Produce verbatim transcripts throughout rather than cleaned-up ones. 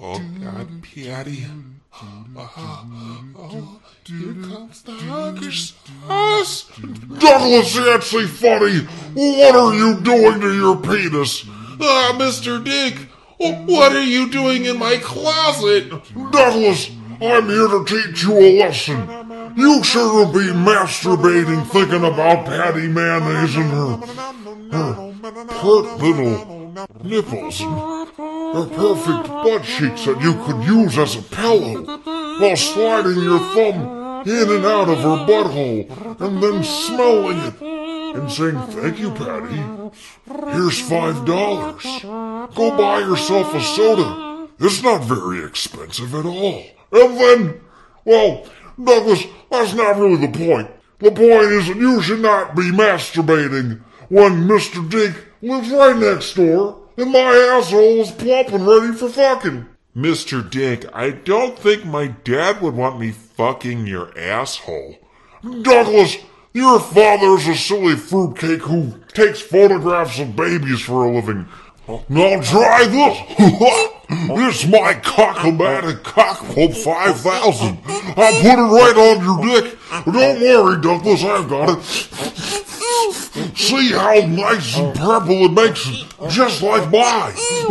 Oh, God, Patty. Oh, oh, here comes the hungry sauce. Douglas Yancey Funny, what are you doing to your penis? Ah, Mister Dick, what are you doing in my closet? Douglas, I'm here to teach you a lesson. You shouldn't be masturbating thinking about Patty Mayonnaise and her, her pert little nipples and her perfect butt cheeks that you could use as a pillow while sliding your thumb in and out of her butthole and then smelling it and saying, "Thank you, Patty. Here's five dollars. Go buy yourself a soda. It's not very expensive at all." And then, well, Douglas, that's not really the point. The point is that you should not be masturbating when Mister Dink lives right next door and my asshole is plump and ready for fucking. Mister Dink, I don't think my dad would want me fucking your asshole. Douglas, your father's a silly fruitcake who takes photographs of babies for a living. Now try this. It's my Cock-O-Matic Cock-Pump five thousand. I'll put it right on your dick. Don't worry, Douglas, I've got it. See how nice and purple it makes it, just like mine.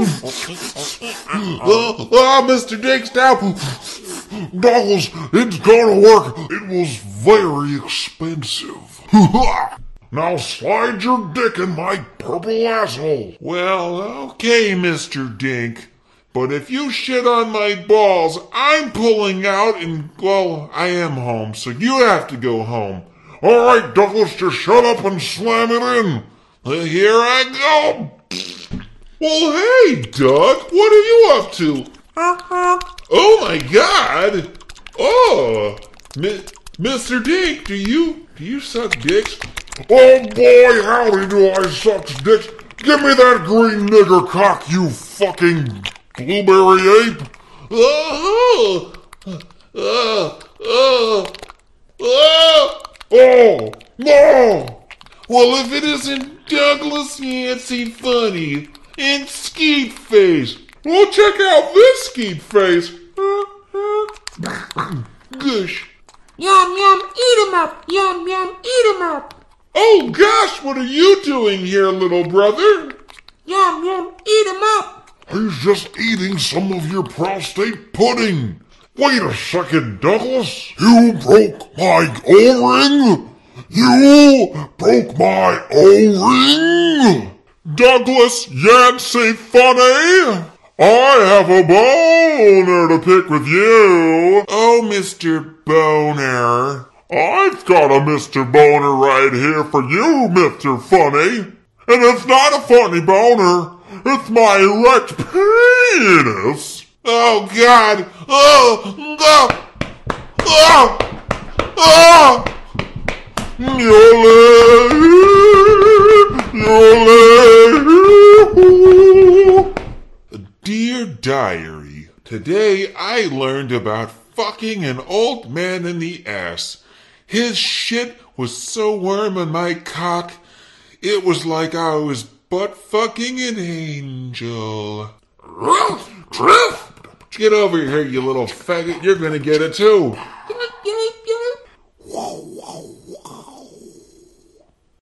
Oh, oh, Mister Dink, stop. Douglas, it's gonna work. It was very expensive. Now slide your dick in my purple asshole. Well, okay, Mister Dink. But if you shit on my balls, I'm pulling out and, well, I am home, so you have to go home. All right, Douglas, just shut up and slam it in. Uh, here I go. Well, hey, Doug, what are you up to? Oh, my God. Oh, Mi- Mister Dink, do you, do you suck dicks? Oh, boy, howdy do I suck dicks. Give me that green nigger cock, you fucking blueberry ape. Oh, oh, oh, oh, oh. Oh, no! Well, if it isn't Douglas Yancey Funny and Skeet Face, well, check out this Skeet Face. Gush. Yum, yum, eat 'em up. Yum, yum, eat 'em up. Oh, gosh, what are you doing here, little brother? Yum, yum, eat 'em up. He's just eating some of your prostate pudding. Wait a second, Douglas. You broke my O-ring? You broke my O-ring? Douglas Yancey Funny? I have a boner to pick with you. Oh, Mister Boner. I've got a Mister Boner right here for you, Mister Funny. And it's not a funny boner. It's my erect penis. Oh, God! Oh! Oh! Oh! Oh! Dear Diary, today I learned about fucking an old man in the ass. His shit was so warm on my cock, it was like I was butt fucking an angel. Get over here, you little faggot. You're gonna get it too.